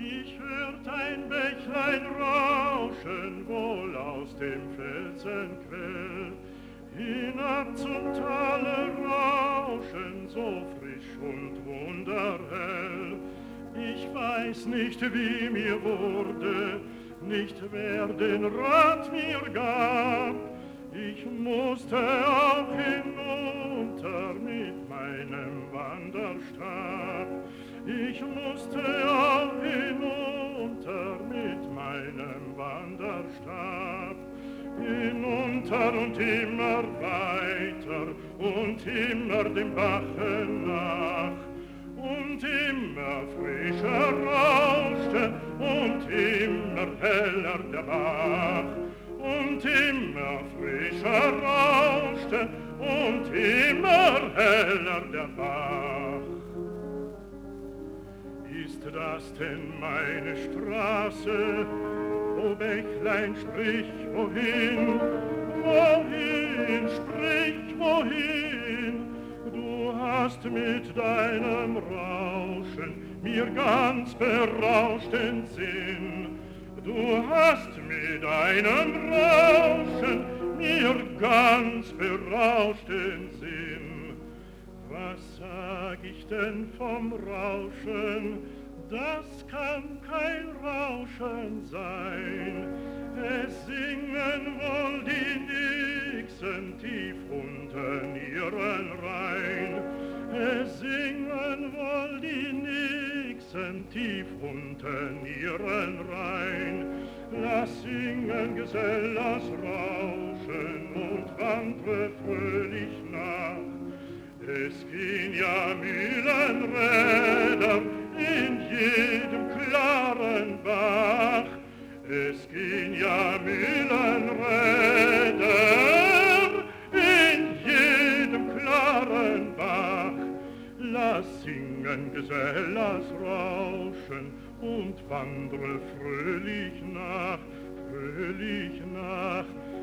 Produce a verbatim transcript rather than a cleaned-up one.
Ich hört ein Bächlein rauschen, wohl aus dem Felsenquell. Hinab zum Tale rauschen, so frisch und wunderhell. Ich weiß nicht, wie mir wurde, nicht wer den Rat mir gab. Ich musste auch hinunter mit meinem Wanderstab. Ich musste auch hinunter mit meinem Wanderstab. Hinunter und immer weiter und immer dem Bache nach. Und immer frischer rauschte und immer heller der Bach. Und immer frischer rauschte und immer heller der Bach. Ist das denn meine Straße? O Bächlein, sprich, wohin? Wohin, sprich, wohin? Du hast mit deinem Rauschen mir ganz berauscht den Sinn. Du hast mit deinem Rauschen mir ganz berauscht den Sinn. Was sag ich denn vom Rauschen? Das kann kein Rauschen sein. Es singen wohl die Nixen tief unten ihren Rhein. Es singen wohl die Nixen tief unten ihren Rhein. Lass singen, Gesell, lass rauschen und wandre fröhlich nach. Es gehen ja Mühlenräder in jedem klaren Bach. Es gehen ja Mühlenräder in jedem klaren Bach. Lass singen, Gesell, lass rauschen und wandre fröhlich nach, fröhlich nach.